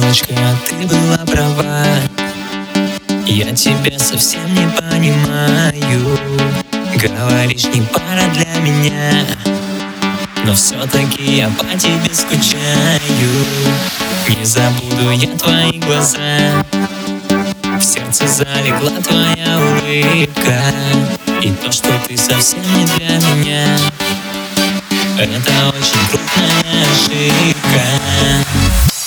девочка, ты была права. Я тебя совсем не понимаю. Говоришь, не пара для меня, но все-таки я по тебе скучаю. Не забуду я твои глаза, в сердце залегла твоя улыбка. И то, что ты совсем не для меня, это очень крупная ошибка.